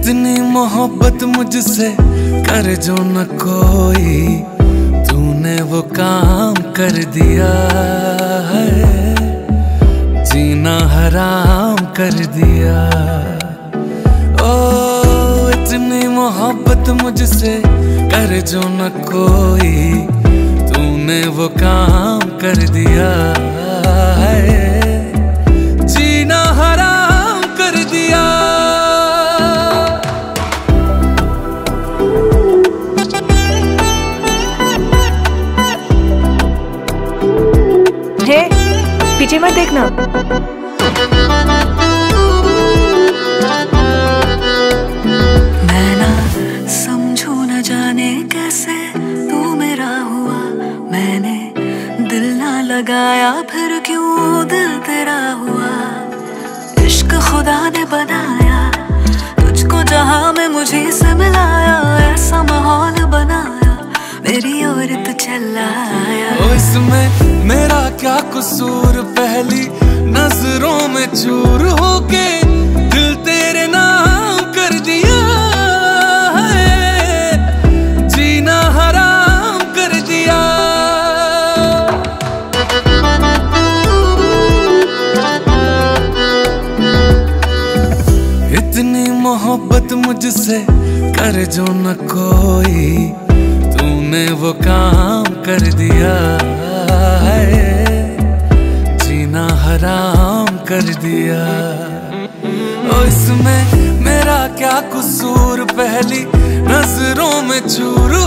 इतनी मोहब्बत मुझसे कर जो न कोई, तूने वो काम कर दिया है, जीना हराम कर दिया। ओ इतनी मोहब्बत मुझसे कर जो न कोई, तूने वो काम कर दिया है, जीना हराम कर दिया। हे, पीछे मत देखना। मैं ना समझू न जाने कैसे तू मेरा हुआ, मैंने दिल ना लगाया फिर क्यों दिल तेरा हुआ। इश्क खुदा ने बनाया तुझको जहां में मुझे से मिलाया, ऐसा माहौल बनाया मेरी ओर तो चला आया। ओ इसमें मेरा क्या कसूर, पहली नजरों में चूर होके दिल तेरे नाम कर दिया है, जीना हराम कर दिया। इतनी मोहब्बत मुझसे कर जो न कोई, तूने वो काम कर दिया है, जीना हराम कर दिया। ओ इसमें मेरा क्या कसूर, पहली नजरों में चूर